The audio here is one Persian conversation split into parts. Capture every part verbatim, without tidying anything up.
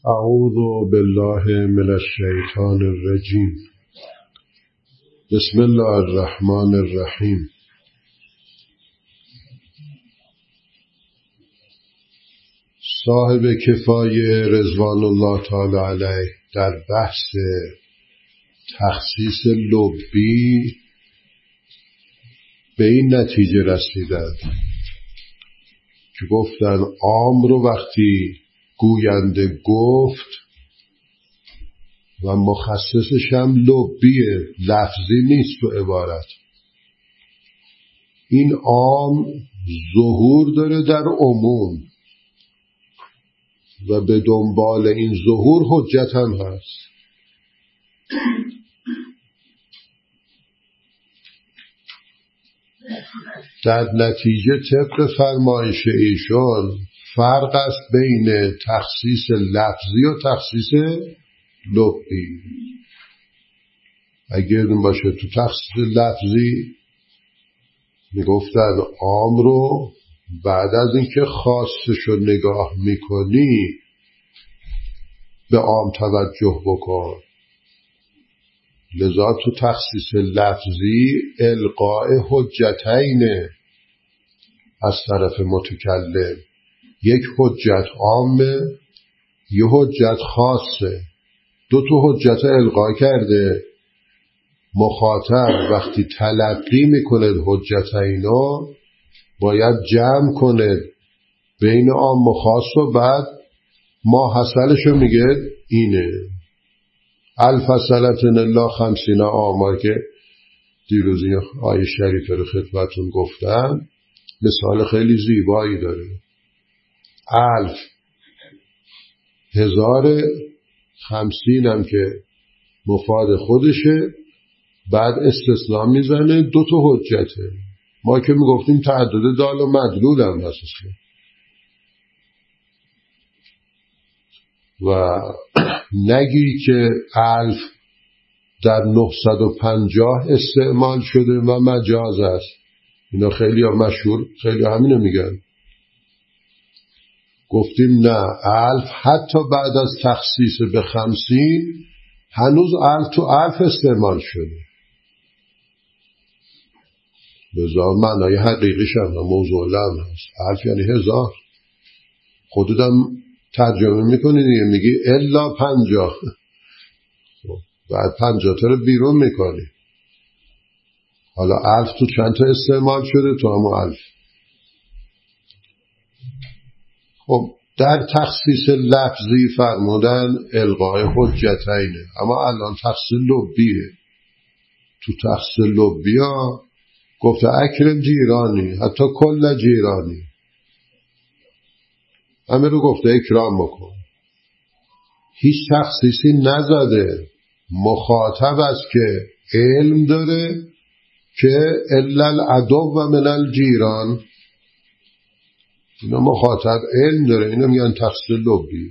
اعوذ بالله من الشیطان الرجیم. بسم الله الرحمن الرحیم. صاحب کفایه رضوان الله تعالی علیه در بحث تخصیص لبی به این نتیجه رسیدند که گفتن عام رو وقتی گوینده گفت و مخصصش هم لبیه، لفظی نیست تو عبارت، این عام ظهور داره در عموم و به دنبال این ظهور حجت هم هست. در نتیجه طبق فرمایش ایشون فرق است بین تخصیص لفظی و تخصیص لفظی. اگر باشه تو تخصیص لفظی میگفتن عام رو بعد از اینکه خاصش رو نگاه میکنی به عام توجه بکن. لذا تو تخصیص لفظی القاء حجتین از طرف متکلم، یک حجت عامه یه حجت خاصه، دو تا حجت القا کرده. مخاطب وقتی تلقی میکنه حجتینو باید جمع کنه بین عام و خاص و بعد ما حاصلشو میگه اینه. الفصلتن الله خمسین آمار که دیروز این آیه شریفه رو خدمتون گفتم مثال خیلی زیبایی داره. الف هزار، خمسین هم که مفاد خودشه، بعد استثناء میزنه دو تا حجته. ما که میگفتیم تعدد دال و مدلول هم هست و نگی که الف در نهصد و پنجاه استعمال شده و مجاز است. اینا خیلی ها مشهور، خیلی ها همینو میگن. گفتیم نه، الف حتی بعد از تخصیص به خمسین هنوز الف تو الف استعمال شده. بذار معنای حقیقیش هم موضوع لم هست. الف یعنی هزار. خودتم ترجمه میکنی دیگه، میگی الا پنجاه، بعد پنجاه تا رو بیرون میکنی. حالا الف تو چند تا استعمال شده؟ تو همون الف. خب در تخصیص لفظی فرمودن القاء حجتینه، اما الان تخصیص لبیه. تو تخصیص لبی ها گفته اکرم جیرانی، حتی کل جیرانی، همه رو گفته اکرام بکن. هیچ تخصیصی نزده. مخاطب است که علم داره که الا العدو و من الجیران، اینا مخاطب علم داره، اینا میگن تخصیص لبی.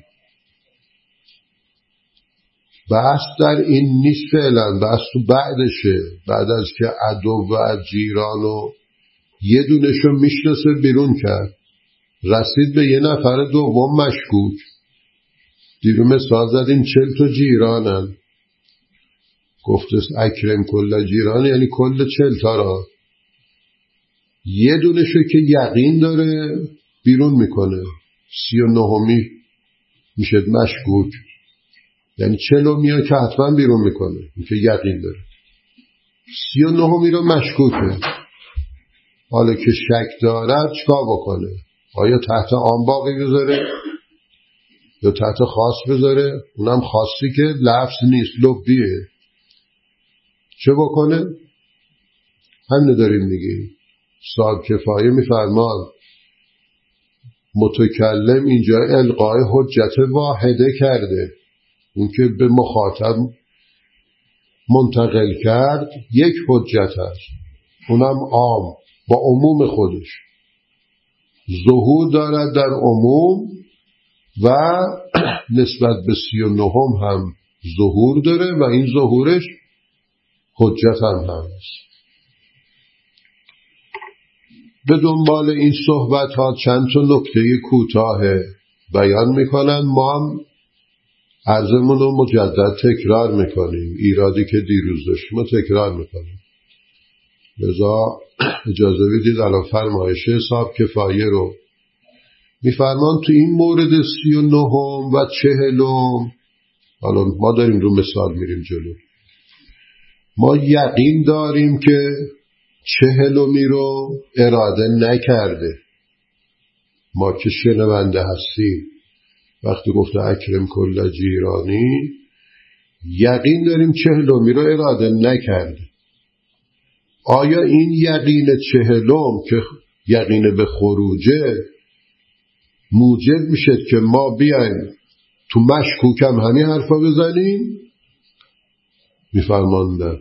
بحث در این نیست فعلا، بحث تو بعدشه. بعد از که عدو و جیرانو یه دونشو میشناسه بیرون کرد، رسید به یه نفر دوم مشکوک. دیرو مثال زدیم چل تا جیرانن، گفته اکرم کل جیران یعنی کل چل تا را. یه دونشو که یقین داره بیرون میکنه، سی و نهمی میشه مشکوک، یعنی چلومی ها که حتما بیرون میکنه، این که یقین داره. سی و نهمی رو مشکوکه. حالا که شک داره چکار بکنه؟ آیا تحت عام باقی بذاره یا تحت خاص بذاره؟ اونم خاصی که لفظ نیست، لبیه. چه بکنه؟ همین داریم میگیم. صاحب کفایه میفرمان متکلم اینجا القای حجت واحده کرده، اون که به مخاطب منتقل کرد یک حجت هست، اونم عام با عموم خودش، ظهور دارد در عموم و نسبت به سی و نهم هم ظهور داره و این ظهورش حجت هم هست. به دنبال این صحبت ها چند تا نکته کوتاه بیان میکنن. ما هم عرضمون رو مجدد تکرار میکنیم، ایرادی که دیروز داشتیم رو تکرار میکنیم. لذا اجازه بدید الان فرمایش حساب کفایه رو میفرمان تو این مورد سی و نهم و چهلم. حالا ما داریم رو مثال میریم جلو. ما یقین داریم که چهلمی رو اراده نکرده. ما که شنونده هستیم وقتی گفته اکرم کل جیرانی یقین داریم چهلمی رو اراده نکرده. آیا این یقین چهلم که یقین به خروجه موجب میشه که ما بیایم تو مشکوکم همین حرفا بزنیم؟ میفرمانده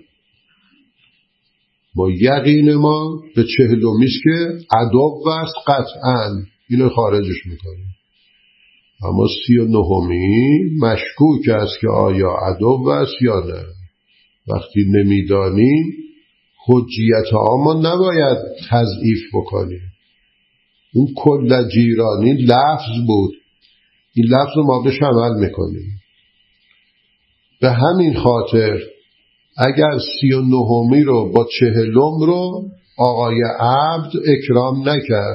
ما یقین ما به چهلمیست که عدو است قطعاً، اینو خارجش میکنیم. اما سی و نهمی مشکوک است که آیا عدو است یا نه. وقتی نمیدانیم حجیت آما نباید تضعیف بکنیم. اون کل جیرانی لفظ بود، این لفظ رو ما بهش عمل میکنیم. به همین خاطر اگر سی و نهمی رو با چهلم رو آقای عبد اکرام نکرد،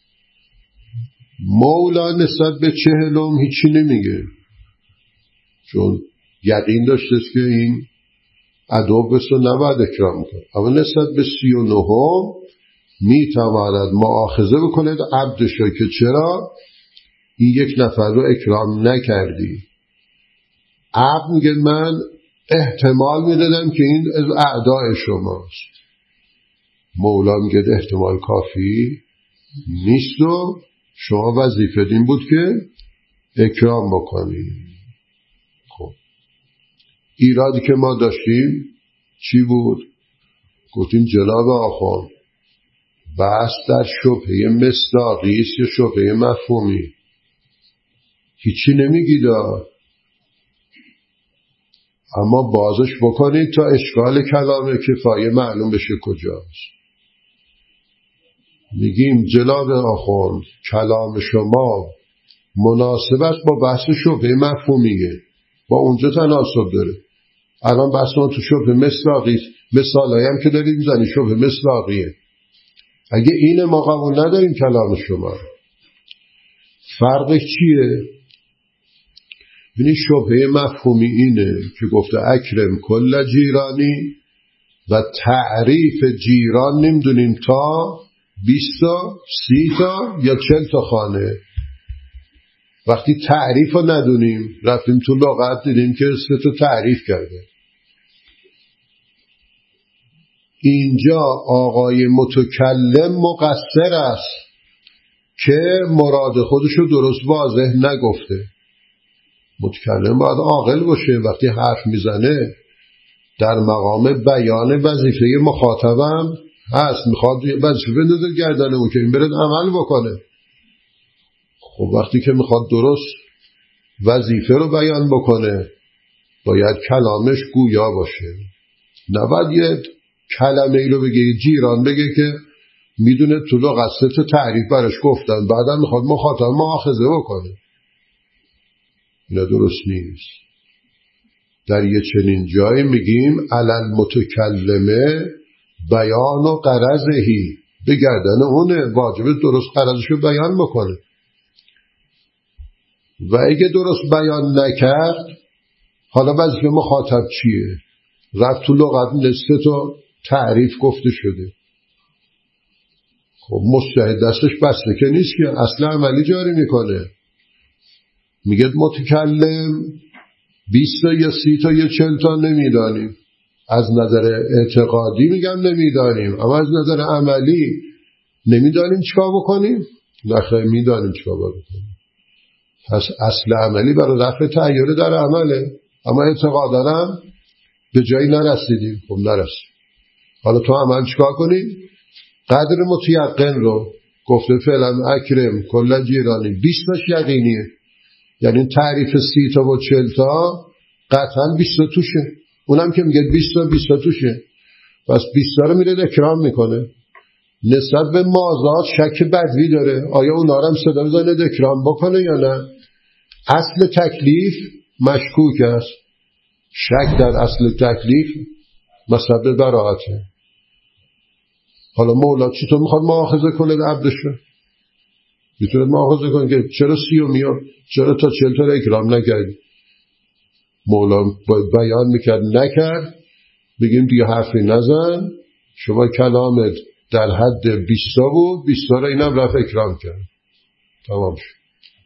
مولا نسبت به چهلم هیچی نمیگه، چون یقین داشته که این عدو بس رو نباید اکرام کنه. اما نسبت به سی و نهم میتواند مؤاخذه بکنه عبدش رو که چرا این یک نفر رو اکرام نکردی. عبد میگه من احتمال میدادم که این از اعداء شماست. مولا میگه احتمال کافی نیست و شما وظیفت این بود که اکرام بکنی. خب ایرادی که ما داشتیم چی بود؟ گفتیم جناب آخوان بحث در شبهه مصداقی است یا شبهه مفهومی. هیچی نمیگید اما بازش بکنید تا اشکال کلام کفایه معلوم بشه کجاست. میگیم جناب آخوند کلام شما مناسبت با بحث شبهه مفهومیه، با اونجا تناسب داره. الان بحث ما تو شبهه مصداقی، مثالایی هم که دارید میزنی شبهه مصداقیه. اگه این ما قبول نداریم کلام شما، فرقش چیه؟ ببینید شبهه مفهومی اینه که گفته اکرم کل جیرانی و تعریف جیران نمیدونیم تا بیست تا سی تا یا چل تا خانه. وقتی تعریف رو ندونیم رفتیم تو لغت دیدیم که سه تا تعریف کرده. اینجا آقای متکلم مقصر است که مراد خودشو درست واضح نگفته. متکلم باید عاقل باشه، وقتی حرف میزنه در مقام بیان وظیفه مخاطبم هست، میخواد وظیفه بندازه گردنه اون که این برد عمل بکنه. خب وقتی که میخواد درست وظیفه رو بیان بکنه باید کلامش گویا باشه. نباید یه کلمه ای رو بگه جیران بگه که میدونه تو لغت سه تعریف براش گفتن بعدا میخواد مخاطب مؤاخذه بکنه. اینا درست نیست. در یه چنین جایی میگیم علل متکلمه بیان و غرضهی، به گردن اونه واجبه درست غرضشو بیان بکنه. و اگه درست بیان نکرد حالا وظیفه مخاطب چیه؟ رفت تو لغت نسته تو تعریف گفته شده. خب مجتهد دستش بسته که نیست که اصل عملی جاری میکنه. میگه متکلم بیست تا یا سی تا یا چل تا نمیدانیم. از نظر اعتقادی میگم نمیدانیم، اما از نظر عملی نمیدانیم چیکار بکنیم؟ نخیر میدانیم چیکار بکنیم. پس اصل عملی برای رفع تغییر در عمله، اما اعتقاداً به جایی نرسیدیم. خب نرسید. حالا تو عمل چیکار کنیم؟ قدر متیقن رو گفته فعلا اکرم کل جیرانی بیست تاش یقینیه، یعنی تعریف سی تا و چل تا قطعا بیست تا توشه. اونم که میگه بیست تا بیست تا توشه، پس بیست تا رو میره اکرام میکنه. نسبت به مازاد شک بدوی داره، آیا اونا رو هم صدا بزنه اکرام بکنه یا نه؟ اصل تکلیف مشکوک است. شک در اصل تکلیف مسبب براعته. حالا مولا چطور میخواد مؤاخذه کنه عبدشو؟ میتونه مؤاخذه کنه که چرا سی و میاد، چرا تا چل تا اکرام نکردی؟ مولا بیان میکرد نکرد، بگیم دیگه حرفی نزن، شما کلامت در حد بیستا بود، بیستا را اینم رفت اکرام کرد، تمام شد.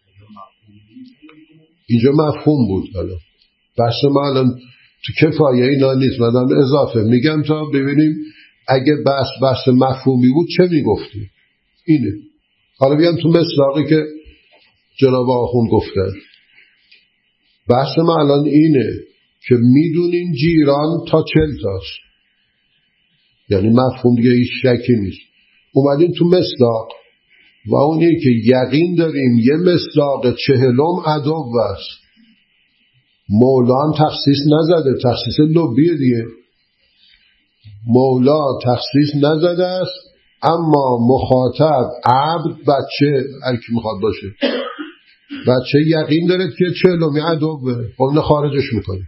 اینجا مفهوم بود. حالا بحث ما الان تو کفایه اینا نیست، من دارم اضافه میگم تا ببینیم اگه بحث بحث مفهومی بود چه میگفتی. اینه. حالا بیام تو مصداقی که جناب آخوند گفتن. بحث ما الان اینه که میدونین جیران تا چل تاست، یعنی مفهوم دیگه هیچ شکی نیست. اومدیم تو مصداق و اونی که یقین داریم یه مصداق چهلم عدو است. مولا تخصیص نزده، تخصیص لبیه دیگه. مولا تخصیص نزده است، اما مخاطب عبد بچه هر کی میخواد باشه، بچه یقین داره که چهلمی عدوه، اون خارجش میکنه،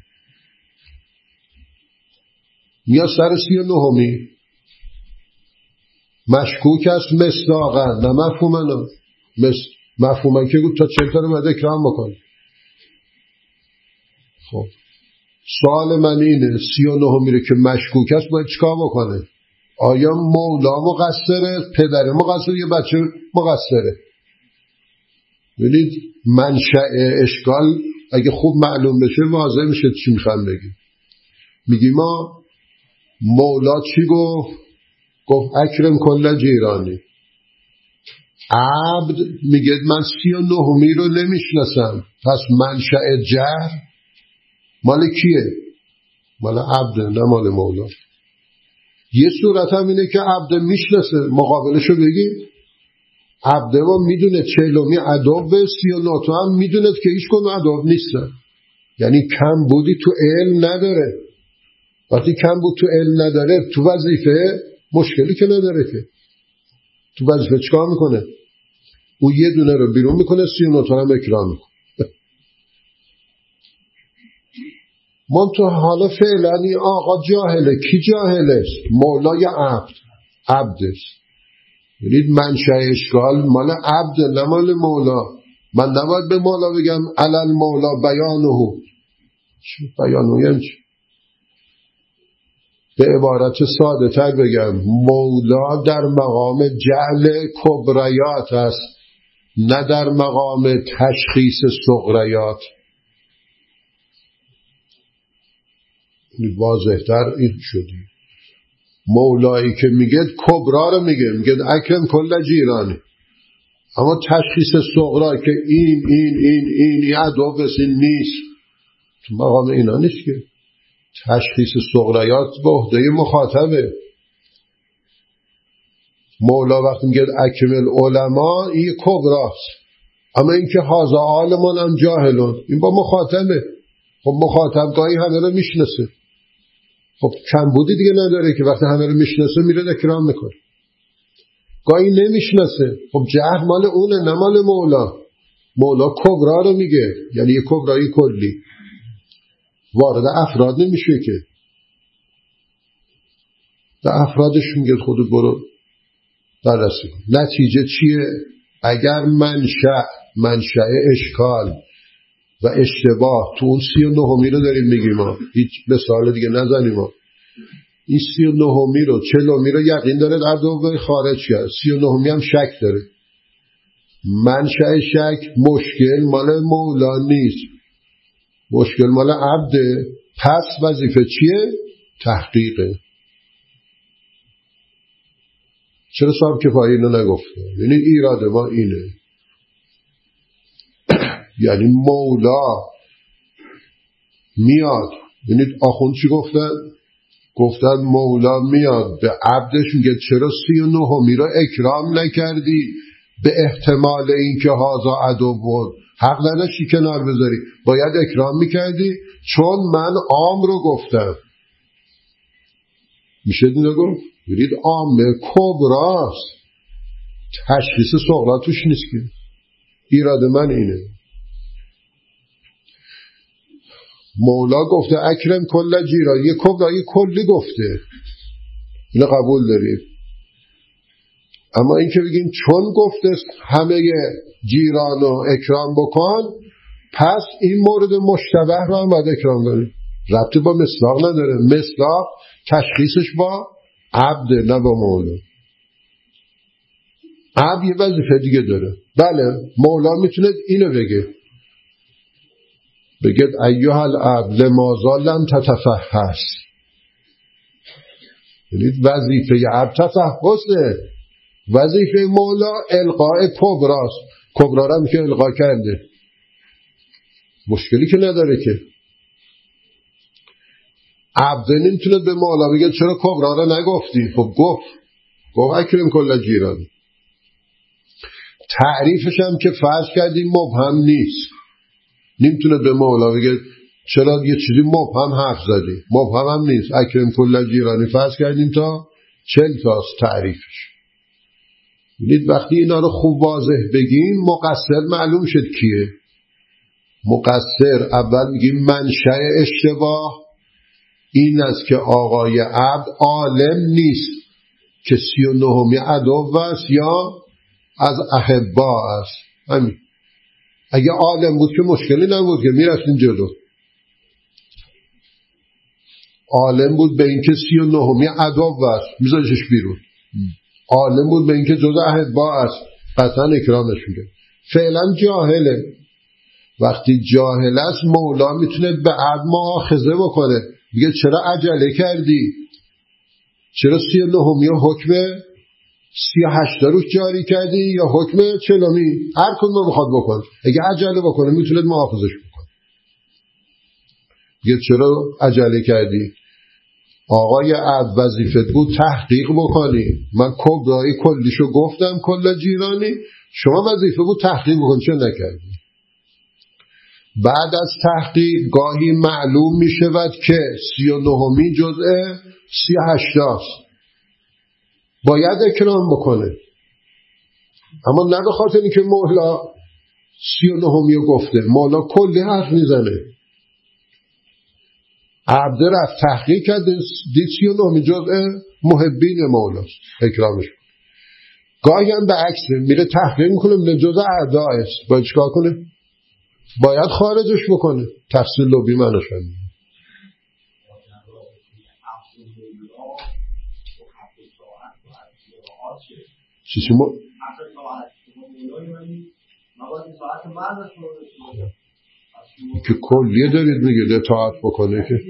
میاد سر سی و نهمی مشکوک است مصداقا، نه مفهومن. مفهومن که گفت تا چهل تا رو باید اکرام بکنه. خب سوال من اینه، سی و نهمی رو که مشکوک است باید چیکار بکنه؟ آیا مولا مقصره، پدر مقصره، یا بچه مقصره؟ ببینید منشأ اشکال اگه خوب معلوم بشه واضح میشه چی میخوام بگیم. میگیم ما مولا چی گفت؟ گفت اکرم کل جیرانی. عبد میگه من سی و نهمی رو نمیشناسم، پس منشأ جهر مال کیه؟ مال عبده، نه مال مولا. یه صورت هم اینه که عبده میشناسه، مقابلشو بگی عبده و میدونه چهلمی عدو، سی و نه تا هم میدونه که هیچ کدوم عدو نیستن، یعنی کم بودی تو علم نداره. وقتی کم بود تو علم نداره، تو وظیفه مشکلی که نداره، که تو وظیفه چیکار میکنه؟ او یه دونه رو بیرون میکنه، سی و نه تا هم اکرام میکنه. من تو حالا فعلا این آقا جاهله. کی جاهله؟ مولا یا عبد؟ عبدست. ببینید منشأ اشکال مال عبد نه مال مولا. من نباید به مولا بگم علل مولا بیانه. چی بیانه یعنی چی؟ به عبارت ساده تر بگم مولا در مقام جعل کبریات است، نه در مقام تشخیص صغریات. واضح تر این شدی. مولایی که میگه کبرا رو میگه، میگه اکرم کل جیرانی، اما تشخیص صغرا که این این این این این عدو بس این نیست، تو مقام اینا نیست. که تشخیص صغریات به عهده مخاطبه. مولا وقتی میگه اکمل علما، این کبراست، اما این که هازا عالمان هم جاهلون، این با مخاطبه. خب مخاطب گاهی همه رو میشناسه، خب کم بودی دیگه نداره که وقتی همه رو میشناسه میره اکرام میکنه. گاهی نمیشناسه، خب جهر مال اونه نه مال مولا. مولا کبرا رو میگه، یعنی یه کبرایی کلی، وارد افراد نمیشه که. در افرادش میگه خودت برو بررسی کن. نتیجه چیه؟ اگر منشأ منشأ اشکال و اشتباه تو اون سی و نهمی رو داریم میگیم، ما هیچ مثال دیگه نزنیم، ما این سی و نهمی رو چهلمی رو یقین داره در دوباره خارج کرد، سی و نهمی هم شک داره. منشأ شک مشکل مال مولا نیست، مشکل مال عبده. پس وظیفه چیه؟ تحقیقه. چرا صاحب کفایه اینو نگفته؟ یعنی ایراد ما اینه، یعنی مولا میاد. یعنی آخوند چی گفتن؟ گفتن مولا میاد به عبدش میگه چرا سی و نهمی رو اکرام نکردی؟ به احتمال اینکه هازا عدو بود حق نداشتی کنار بذاری، باید اکرام میکردی، چون من عام رو گفتم. میشه دینه گفت؟ برید عامه کبراست، تشخیص صغرا توش نیست. که ایراد من اینه. مولا گفته اکرم کل جیران، یه کبرای کلی گفته، اینو قبول داریم. اما این که بگیم چون گفته همه جیران رو اکرام بکن، پس این مورد مشتبه رو هم باید اکرام کنیم. ربطی با مصداق نداره. مصداق تشخیصش با عبد، نه با مولا. عبد یه وظیفه دیگه داره. بله مولا میتونه اینو بگه، بگه ایها العبد لماذا لم تتفحص، یعنی وظیفه عبد تفحصه، وظیفه مولا القاء کبراست. کبرا رو میشه القا کرده، مشکلی که نداره که. عبد نمیتونه به مولا بگه چرا کبرا رو نگفتی؟ خب گفت گفت اکرم کل جیران. تعریفش هم که فرض کردیم مبهم نیست، نمیتونه به مولا بگه چرا یه چیزی مبهم حرف زدی، مبهم هم نیست. اکرم کل جیرانی فرض کردیم تا چل تاست تعریفش. ببینید وقتی اینا رو خوب واضح بگیم مقصر معلوم شد کیه. مقصر اول میگیم منشأ اشتباه این است که آقای عبد عالم نیست که سی و نهمی عدو است یا از احبا است. همین. اگه عالم بود که مشکلی نبود که میرفتیم جلو. عالم بود به اینکه سی و نهمی عدو است، میذاشش بیرون. عالم بود به اینکه جزء احبا است، قطعا اکرامش میگه. فعلا جاهله. وقتی جاهل است مولا میتونه به عبد مؤاخذه بکنه، میگه چرا عجله کردی، چرا سی و نهمی حکم سی و هشت روش جاری کردی یا حکم چلومی، هر کدوم میخواد بکن. اگه عجله بکنه میتونه مؤاخذش بکنه، میگه چرا عجله کردی. آقای عبد وظیفت بود تحقیق بکنی، من کبرای کلیشو گفتم کل جیرانی، شما وظیفه بود تحقیق بکن، چه نکردی. بعد از تحقیق گاهی معلوم می شود که سی و نهمی جزء سی و هشتاست، باید اکرام بکنه. اما نه به خاطر اینکه مولا سی و نهمی رو گفته، مولا کلی حرف میزنه. عبد رفت تحقیق کرد دید سی و نهمی جزء محبین مولاست، اکرامش. گاهی هم به عکس میره تحقیق میکنه میره جزء اعداء است، باید چکار کنه؟ باید خارجش بکنه. تفصیل لوبی منشن چیزی ما که کلیه دارید میگه اطاعت بکنه که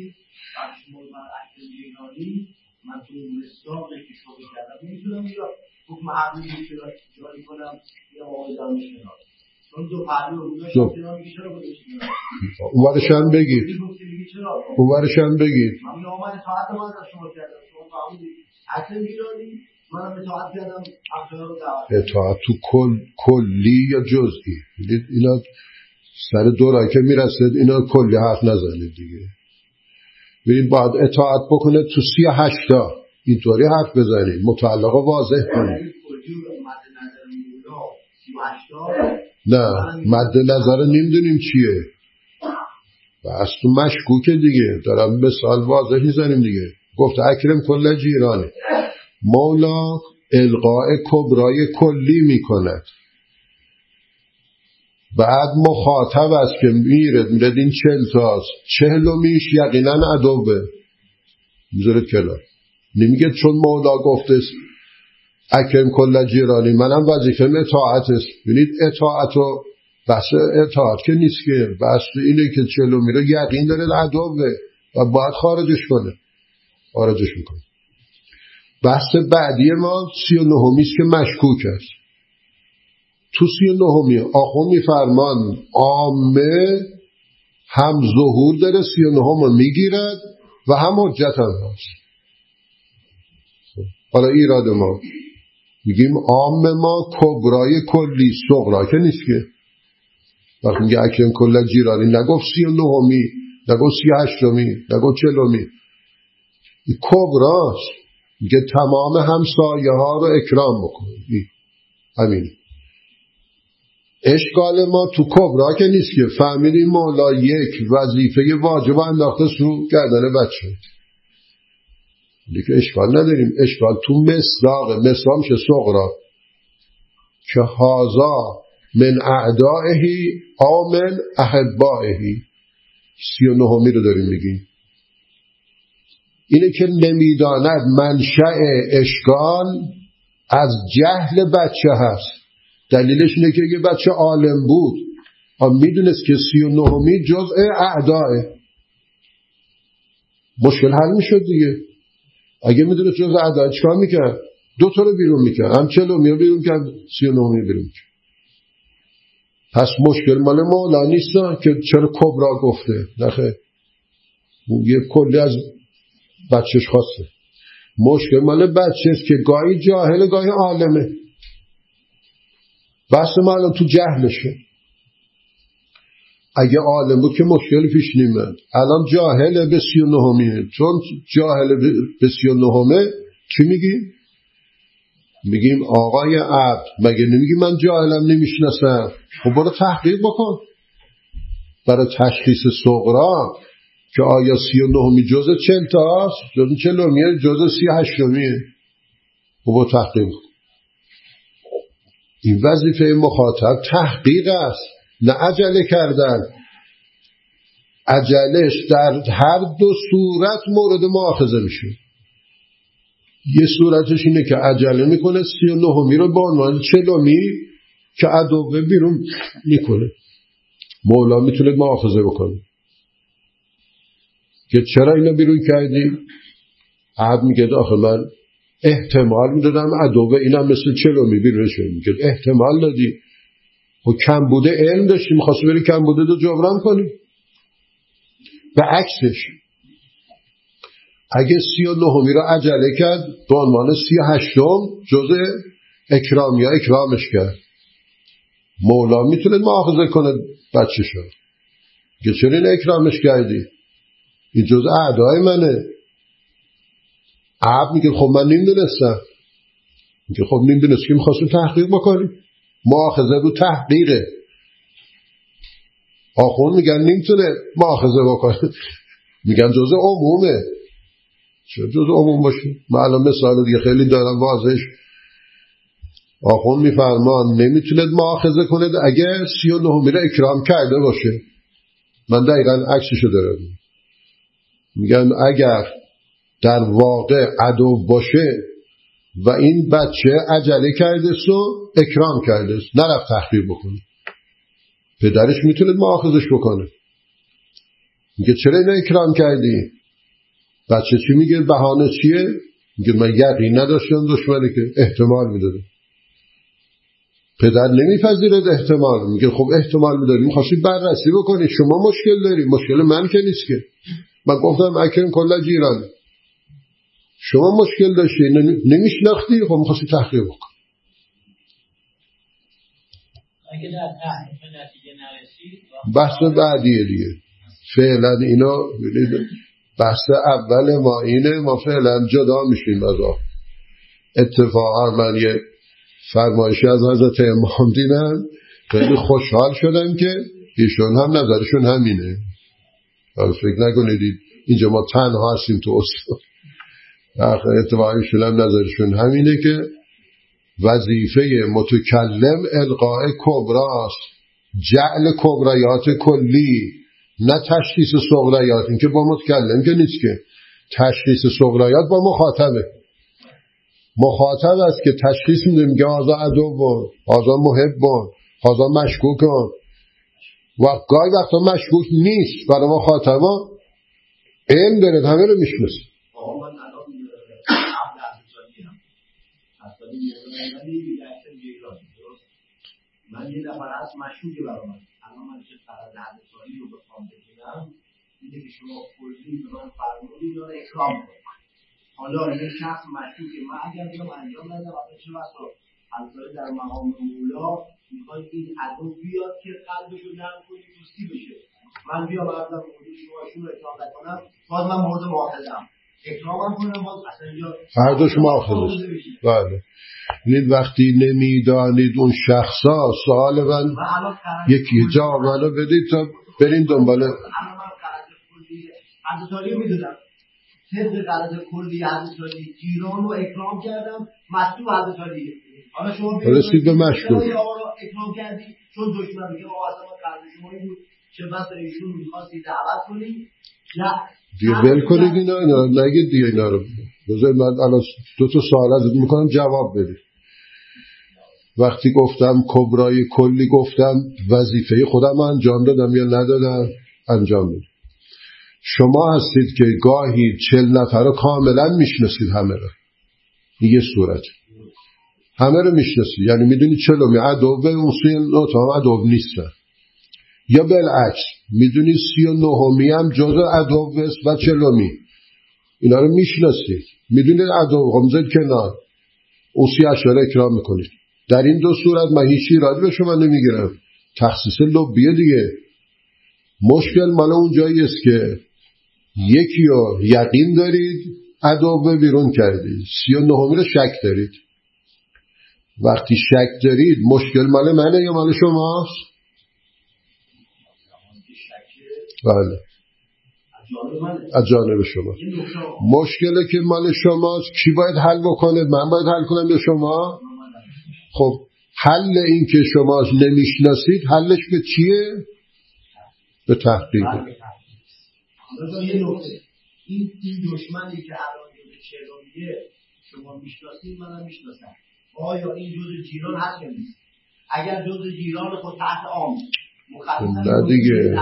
من تو مستاق که شده کردم نمیتونم یا حکم عقلی که جاری کنم یا آقای دانشناس چون دو پهلو اونجا شما میگه چرا گذاشتید اونورش هم بگید اونورش هم بگید من نامه اطاعت من از شما کردم، شما فهمیدید اصلا میدانی منم اطاعت کردم اخلاق رو دعوت. اطاعت تو کل کلی یا جزئی؟ دیدید اینا سر دو راه که میرسید اینا کلی حرف نزنید دیگه. ببین باید اطاعت بکنه تو سی و هشتا اینطوری حرف بزنید، متعلقه واضح کنید. نه مد نظر نمیدونیم چیه، بس تو مشکوکه دیگه، دارم مثال واضح میزنیم دیگه. گفت اکرم کل جیرانی، مولا القاء کبرای کلی میکند. بعد مخاطب است که میرد میرد این چهل تاست، چهلو میش یقینا عدوه میذارد کلا. نمیگه چون مولا گفته اکرم کل جیرانی منم وظیفه اطاعت است. ببینید اطاعت و بحث اطاعت که نیست که، بحث اینه که چهلو میره یقین داره عدوه و باید خارجش کنه، خارجش میکنه. بحث بعدی ما سی و نهمی است که مشکوک است. تو سی و نهمی آخون میفرمان عامه هم ظهور داره، سی و نهم میگیرد و هم حجت هم هست. حالا ایراد ما میگیم عام ما کبرای کلی، صغرا که نیست که. وقتی میگه اکرم کل جیرانی نگفت سی و نهمی، نگفت سی و هشتمی، نگفت چلومی، این کبراست. میگه تمام همسایه ها رو اکرام بکنید. همین اشکال ما تو کبرا که نیست که فهمیدیم مولا یک وظیفه واجب انداخته سو گردن بچه دیگه اشکال نداریم. اشکال تو مصداق مصداق میشه صغرا که هازا من اعدائهی او من احبائهی سی و نهمی رو داریم میگیم. اینه که نمیداند منشأ اشکال از جهل بچه هست. دلیلش اینه که یه بچه عالم بود اما میدونست که سی و نهمی جزء اعدائه مشکل حل میشد دیگه. اگه میدونست جزء اعدائه چیکار میکرد؟ دو تا رو بیرون میکرد، هم چلومی رو بیرون کرد، سی و نهمی بیرون کرد. پس مشکل مال مولا نیست که چرا کبرا گفته، نخه یه کلی از بچهش خواسته. مشکل مال بچه است که گاهی جاهل گاهی عالمه. بحث ما الان تو جهلشه. اگه عالم بود که مشکل پیش نیمد. الان جاهل به سی و نهمیه. چون جاهل به سی و نهمه چی میگیم؟ میگیم آقای عبد مگه نمیگی من جاهلم نمیشناسم؟ خب برو تحقیق بکن برای تشخیص صغرا که آیا سی و نهمی جزء چند تاست؟ جزء چلومیه؟ جزء سی و هشتمیه؟ خب برو تحقیق بکن. این وظیفه مخاطب تحقیق است نه عجله کردن. عجلش در هر دو صورت مورد مؤاخذه میشه. یه صورتش اینه که عجله میکنه سی و نهمی رو به عنوان چلومی که عدوه بیرون میکنه. مولا میتونه مؤاخذه بکنه که چرا اینو بیرون کردی؟ عبد میگه آخه من احتمال میدادم عدوه اینم مثل چلومی بیرونش میگه احتمال دادی. و کم بوده علم داشتی میخواستی بری کم بوده دو جبران کنی. و عکسش اگه سی و نهمی رو عجله کرد به عنوان سی و هشتم جزء اکرام یا اکرامش کرد. مولا میتونه مؤاخذه کنه بچه شد که چرا این اکرامش کردی؟ این جزء اعدای منه. عبد میگه خب من نمیدونستم. میگه خب نمیدونست که میخواستیم تحقیق بکنیم. مؤاخذه رو تحقیقه. آخون میگن نمیتونه مؤاخذه بکنه میگن جزء عمومه. چرا جزء عموم باشه؟ من الان مثال دیگه خیلی دارم واضحش. آخون میفرمان نمیتونه مؤاخذه کنه اگه سی و نهمی رو اکرام کرده باشه. من دقیقا عکسشو دارم. میگن اگر در واقع عدو باشه و این بچه عجله کرده سو اکرام کرده نرفت تحقیق بکنه پدرش میتونه مؤاخذش بکنه. میگه چرا اینو اکرام کردی؟ بچه چی میگه؟ بهانه چیه؟ میگه من یقین نداشتم دشمنی که احتمال میداده. پدر نمیپذیرد احتمال. میگه خب احتمال میداری میخواستی بررسی بکنی شما مشکل داری مشکل من که نیست که. من گفتم اکرم کلا جیران شما مشکل داشتی نمیشناختی خب میخواستی تحقیق بکن. اگه در تحقیق نتیجه نرسید بحث بعدیه دیگه. فعلا اینا بحث اول ما اینه. ما فعلا جدا میشیم از آن. اتفاقا من یه فرمایشی از حضرت امام دیدم خیلی خوشحال شدم که ایشون هم نظرشون همینه. فکر نکنید اینجا ما تنها هستیم تو اصلا. اتفاقا ایشون هم نظرشون همینه که وظیفه متکلم القاء کبراست. جعل کبریات کلی نه تشخیص صغریات. این که با متکلم که نیست که. تشخیص صغریات با مخاطبه. مخاطب است که تشخیص میده میگه آزا عدو آزا محب آزا مشکوک و گاهی وقتا مشکوک نیست. برای مخاطبا علم داره همه رو میشناسه. آقا من الان عبد عبدالسالی هم اصلا میرونم من یه نفر از مشکوکه برای من. الان من چه فرد عبدالسالی رو بخوام بگیرم اینه که شما کلی به من فرمودید داره اکرام کنید. حالا یه شخص مشکوکه من اگر بیام انجام ندم اصلا چه بسا البته در مقام مولا میخواید این عدو بیاد که قلبشو نرم کنی دوستی بشه. من بیام عبدالسالی موضوع شما شون رو اکرام نکنم باز من مورد مؤاخذه‌ام. اکرام کنم باز اصلا اینجا هر دوش مؤاخذه. بله. این وقتی نمیدانید اون شخصا سوال من یکی جواب منو بدید تا بریم دنباله. الان من قرض کلی عزتالی میدونم، طبق قرض کلی عزتالی جیران رو اکرام کردم، مطلوب عزتالی. حالا شما رسید به مشکوک اکرام کردی چون دشمن میگه آقا اصلا من قرض شما این بود چه بس ایشون میخواستی دعوت کنی نه دیگه بل کنید اینا اینا نگید دیگه اینا رو. بذار من الان دو تا سوال ازت میکنم جواب بدید. وقتی گفتم کبرای کلی گفتم وظیفه خودم انجام دادم یا ندادم؟ انجام دادم. شما هستید که گاهی چل نفر رو کاملا میشناسید، همه رو یه صورت همه رو میشناسید، یعنی میدونید چلومی عدوه اون سوی نوت هم عدو نیستن، یا بالعکس میدونید سی و نهمی هم جز عدوه و چلومی، اینا رو میشناسید، میدونید عدو همزد کنار اون سی اشاره اکرام میکنید. در این دو صورت من هیچی ایرادی به شما نمیگیرم، تخصیص لبیه دیگه. مشکل مال اون جایی است که یکی رو یقین دارید عدوه بیرون کردید، سی و نهمی رو شک دارید. وقتی شک دارید مشکل مال منه یا مال شماست؟ بله از جانب شما. مشکلی که مال شماست کی باید حل بکنه؟ من باید حل کنم یا شما؟ خب حل این که شما نمیشناسید حلش به چیه؟ به تحقیق. این دشمنی که الان جز چهلمیه شما میشناسید منم میشناسم، آیا این جز جیران هست یا نیست؟ اگر جز جیران خود تحت عام نه دیگه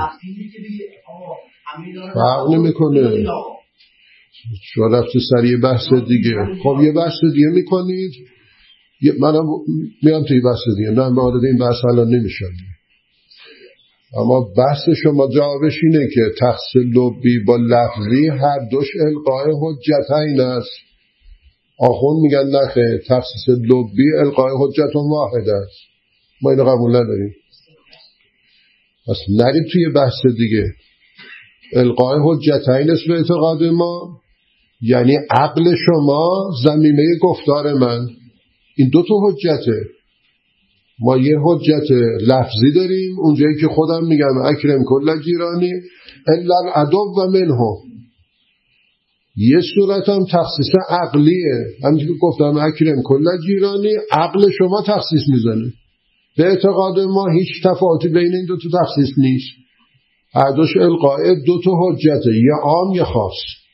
فرق نمیکنه. شما رفت سریع بحث دیگه. خب یه بحث دیگه میکنید، منم میام توی بحث دیگه، نه وارد این بحث الان نمیشم. اما بحث شما جوابش اینه که تخصیص لبی با لفظی هر دوش القای حجتین است. آخون میگن نخه، تخصیص لبی القای حجت واحد است. ما اینو قبول نداریم. پس نریم توی بحث دیگه. القای حجتین است به اعتقاد ما، یعنی عقل شما زمینه گفتار من. این دو تا حجته. ما یه حجت لفظی داریم اونجایی که خودم میگم اکرم کل جیرانی الا العدو و منهم. یه صورت هم تخصیص عقلیه، همین که گفتم اکرم کل جیرانی، عقل شما تخصیص میزنه. به اعتقاد ما هیچ تفاوتی بین این دو تا تخصیص نیست. هر دوش القاء دو تا حجته، یه عام یه خاص.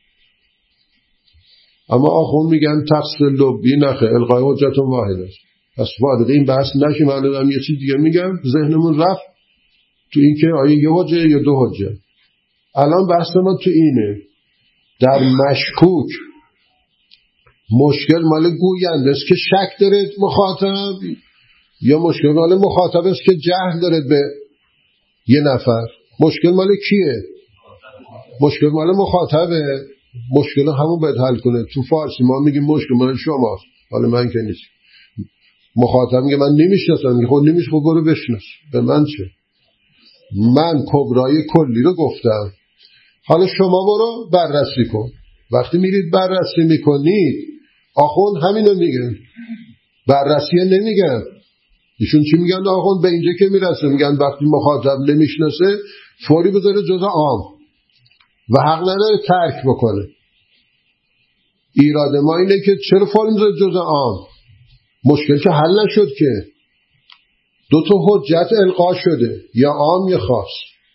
اما آخون میگن تخصیص لبی نخه، القای حجت واحد است. پس وارد این بحث نشیم. من دادم یه چیز دیگه میگم، ذهنمون رفت تو این که آیا یه حجه یا دو حجه. الان بحث ما تو اینه، در مشکوک مشکل مال گوینده است که شک داره مخاطب، یا مشکل مال مخاطب است که جهل داره به یه نفر. مشکل مال کیه؟ مشکل مال مخاطبه. مشکل همون باید حل کنه. تو فارسی ما میگیم مشکل مال شماست، حالا من که نیست. مخاطب میگه من نمیشناسم، میگه خب نمیشه، خب برو بشناس. به من چه؟ من کبرای کلی رو گفتم، حالا شما برو بررسی کن. وقتی میرید بررسی میکنید، آخوند همینو میگن، بررسیه نمیگن. ایشون چی میگن آخوند؟ به اینجا که میرسه میگن وقتی مخاطب نمیشناسه فوری بذاره جزء عام و حق نداره ترک بکنه. ایراد ما اینه که چرا فوری بذاره جزء عام؟ مشکل که حل نشد که. دو تا حجت القا شده، یا عام یا خاص.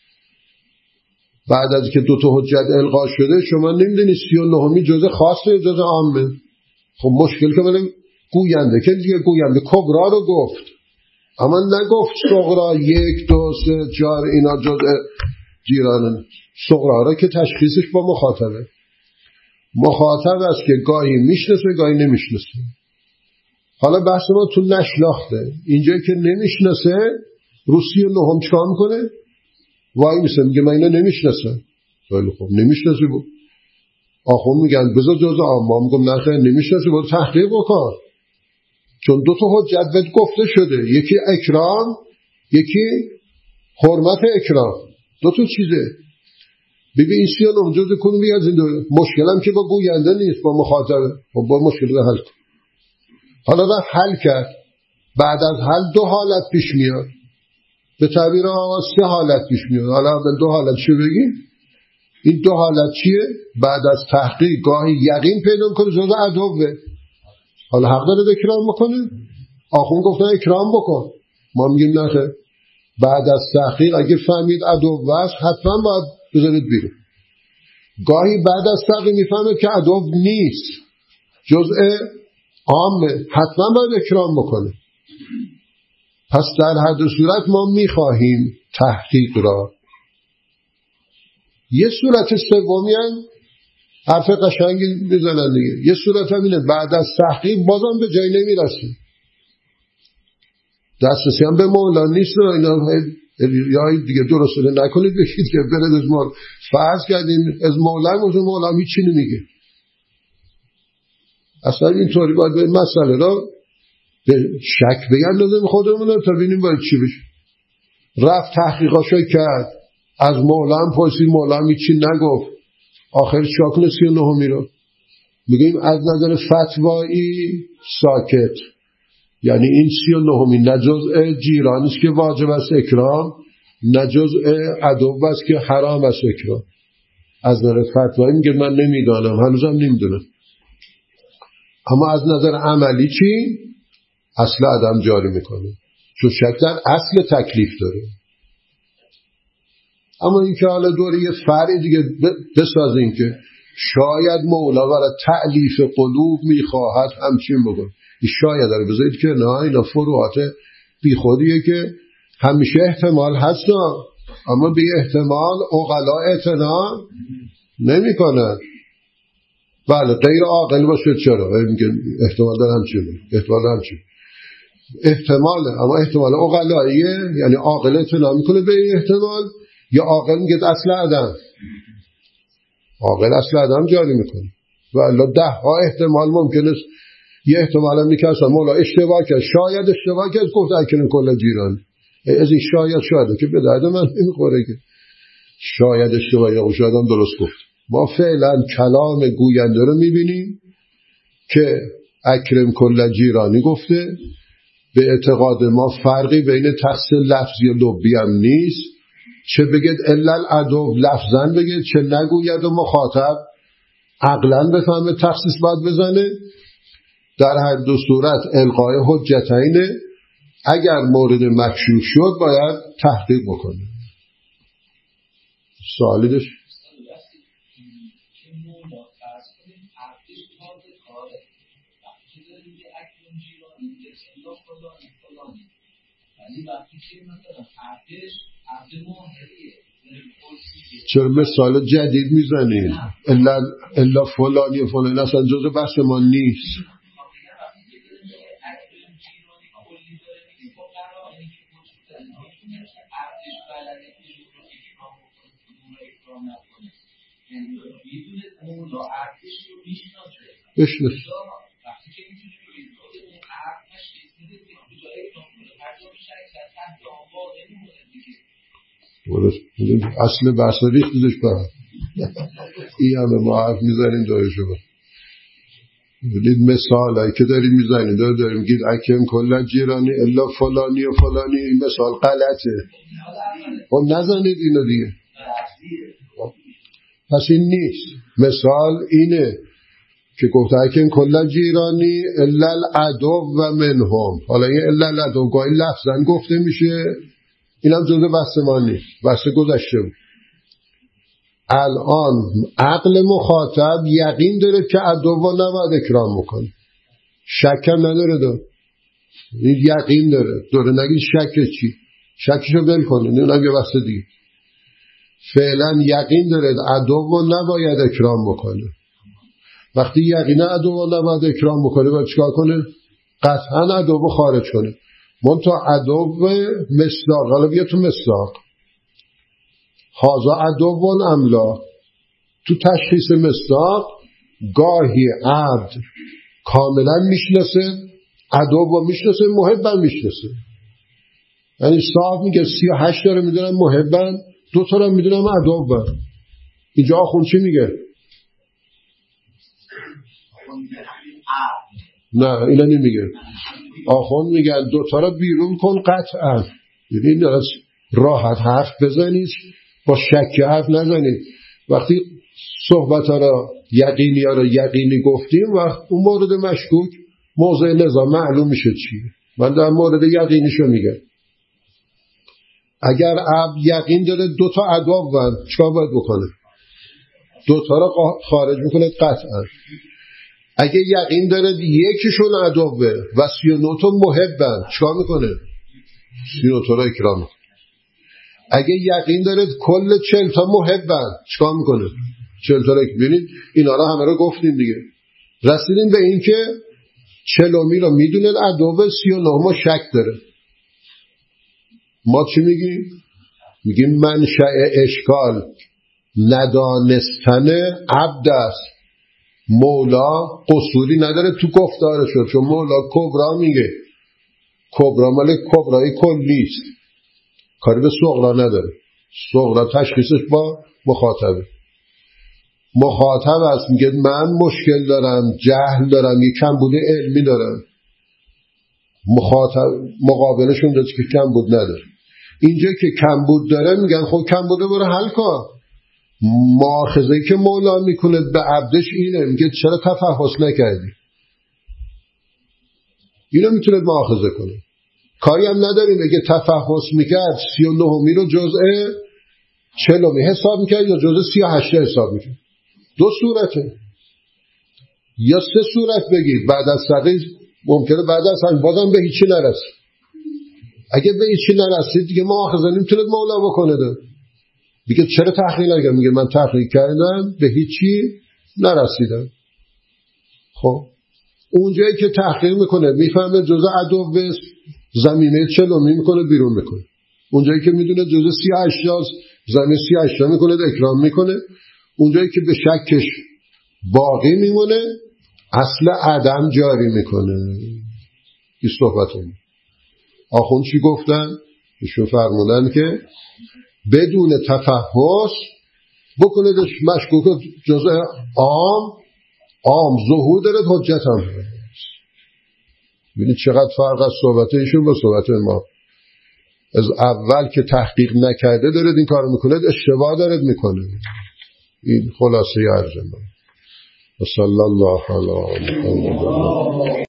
بعد از که دو تا حجت القا شده شما نمیدونی سی و نهمی جزء خاصه یا جزء عامه. خب مشکل که من گوینده که دیگه گوینده کبرا رو گفت، اما نگفت صغرا یک دو سه چهار اینا جزء جیرانه. صغرا رو که تشخیصش با مخاطبه. مخاطب است که گاهی میشناسه گاهی نمیشناسه. حالا بحث ما تو نشناخته. اینجایی که نمیشناسه روسی و نهم چکار میکنه؟ وای میسه میگه من اینو نمیشناسم. خیلی خوب نمیشناسی بود. آخون میگن بذار جزء عام. ما میگم نه خیلی نمیشناسی بود، تحقیق بکن. چون دو تا حجت بهت گفته شده، یکی اکرام یکی حرمت اکرام، دو تا چیزه. ببین این سی و نه جزء کدومی از این دو؟ مشکلم که با گوینده نیست، با مخاطبه. خب با مشکل رو حل کن. حالا را حل کرد، بعد از حل دو حالت پیش میاد، به تعبیر آقا سه حالت پیش میاد. حالا اول دو حالت چه بگیم؟ این دو حالت چیه؟ بعد از تحقیق گاهی یقین پیدا کنه جزء عدوه. حالا حق داره اکرام بکنه؟ آخون گفتن اکرام بکن، ما میگیم نه خیر. بعد از تحقیق اگه فهمید عدو است حتما باید بذارید بیرون. گاهی بعد از تحقیق میفهمه که عدو نیست، جزء عامه، حتما باید اکرام بکنه. پس در هر دو صورت ما میخواهیم تحقیق را. یه صورت سومی هم حرف قشنگی میزنن دیگه، یه صورت هم اینه بعد از تحقیق بازم به جایی نمیرسیم، دسترسی هم به مولا نیست. اینا یا دیگه درسته نکنید بشید که برد از مولا فرض کردیم از مولا موضوع مولا هیچی نمیگه. اصلا اینطوری باید به مسئله را به شک بگردیم خودمون رو تا ببینیم باید چی بشه. رفت تحقیقاشو کرد، از مولا هم پرسید، مولا هم هیچی نگفت، آخر چاکل سی و نهمی رو میگیم از نظر فتوایی ساکت. یعنی این سی و نهمی نه جزء جیرانی است که واجب است اکرام، نه جزء عدو است که حرام است اکرام. از نظر فتوایی میگه من نمیدانم، هنوزم نمیدونم. اما از نظر عملی چی؟ اصل عدم جاری میکنه، چون شک در اصل تکلیف داره. اما این که حالا دوره یه فرعی دیگه بسازیم که شاید مولا برای تألیف قلوب میخواهد همچین بگن، شاید داره بذارید که نه، اینا فروعات بی خودیه که همیشه احتمال هست، اما بی احتمال عقلا اعتنا نمی کنن. بله غیر عاقل باشه چرا؟ احتمال داره همچین احتمال داره همچین احتماله، اما احتمال عقلاییه، یعنی عاقل اعتنا میکنه به این احتمال، یا عاقل میگه اصل عدم، عاقل اصل عدم جاری میکنه. و الا ده ها احتمال ممکن است. یه احتمال هم میکرد مولا اشتباه کرد، شاید اشتباه کرد، گفت اکنون کل جیران. از این شاید شاید که به درد من نمیخوره که شاید اشتباه یا شاید هم درست گفت. ما فعلا کلام گوینده رو میبینیم که اکرم کل جیرانی گفته. به اعتقاد ما فرقی بین تخصیص لفظی و لبی هم نیست، چه بگید الا العدو لفظاً بگید، چه نگوید و مخاطب عقلاً بفهمه تخصیص باید بزنه. در هر دو صورت القای حجتینه. اگر مورد مکشوف شد باید تحقیق بکنه. سوالی داشت؟ چرا مثال جدید میزنید؟ الا الا فلانی فلانی اصلا جزء بحث ما نیست. بشنش اصل بحث ریختیدش برد این همه ما حرف میزنیم داره شما ببینید مثال هایی که داریم میزنیم داره داریم گید اکم کلا جیرانی الا فلانی و فلانی. این مثال غلطه، خب نزنید اینو دیگه. پس این نیست. مثال اینه که گفته اکم کلا جیرانی الا العدو و منهم. حالا این الا العدو گاهی لفظاً گفته میشه، این هم جزء بحث ما نیست، بحث گذشته بود. الان عقل مخاطب یقین داره که عدو نباید اکرام میکنه، شک هم نداره، داره این یقین داره داره نگید شک چی؟ شکشو بل کنه، اینم یه بحث دیگه. فعلا یقین داره عدو نباید اکرام بکنه. وقتی یقین عدو نباید اکرام بکنه باید چیکار کنه؟ قطعا عدو خارج کنه. منتها عدو مصداق، حالا بیا تو مصداق هازا عدو املا. تو تشخیص مصداق گاهی عبد کاملا میشناسه، عدو میشناسه، محبن میشناسه. یعنی صاحب میگه سی و هشت داره میدونم محبن، دو تا رو میدونم عدو. اینجا آخوند چی میگه؟ نه اینا نمیگه. آخوند میگن دوتا را بیرون کن قطعا. یعنی درست راحت حرف بزنید، با شک حرف نزنید. وقتی صحبت ها را یقینی ها را یقینی گفتیم وقت اون مورد مشکوک موضع نظام معلوم میشه چیه. من در مورد یقینیشو میگم. اگر عبد یقین داره دوتا ادواب بند چکار باید بکنه؟ دوتا را خارج میکنه قطعا. اگه یقین داره یکیشون ادوابه و سی و نه تا محبن چکار میکنه؟ سی و نه تا را اکرام میکنه. اگه یقین داره کل چهل تا محبن چکار میکنه؟ چهل تا را اکرام. ببینید اینا را همه را گفتیم دیگه. رسیدیم به این که چلومی را میدونید ادواب سی و نه ما شک داره. ما چی میگیم؟ میگیم منشأ اشکال ندانستن عبد است. مولا قصوری نداره تو گفتارشو، چون مولا کبرا میگه. کبرا مال کبرای کلیست، کاری به صغرا نداره. صغرا تشخیصش با مخاطبه. مخاطب است میگه من مشکل دارم، جهل دارم، یک کمبود علمی دارم. مخاطب مقابلشون داره که کمبود نداره. اینجا که کمبود داره میگن خب کمبوده برو حل کن. مؤاخذه‌ای که مولا میکنه به عبدش اینه، میگه چرا تفحص نکردی؟ اینو میتونه مؤاخذه کنه. کاری هم نداریم اگه تفحص میکرد سی و نهمی رو جزء چلومی حساب میکرد یا جزء سی و هشت حساب میکرد. دو صورته. یا سه صورت بگید بعد از صدیق ممکنه بعد از هم بازم به هیچی نرسید. اگه به هیچی نرسید دیگه مؤاخذه نمیتونه مولا بکنه ده. دیگه چرا تحقیق نکردم؟ میگه من تحقیق کردم به هیچی نرسیدم. خب اونجایی که تحقیق میکنه میفهمه جزء ادوب به زمینه چلومی میکنه بیرون میکنه. اونجایی که میدونه جزء سی و هشت زمینه سی و هشت میکنه اکرام میکنه. اونجایی که به شکش باقی میمونه اصل عدم جاری میکنه. این صحبت هم آخوند چی گفتن؟ ایشون فرمودن که بدون تفحص بکنه مشکوک جزء عام عام ظهور داره حجت هم. ببینید چقدر فرق از صحبت ایشون با صحبت ما. از اول که تحقیق نکرده دارد این کار میکنه، اشتباه دارد میکنه. این خلاصه عرض من. و صلی الله علی محمد.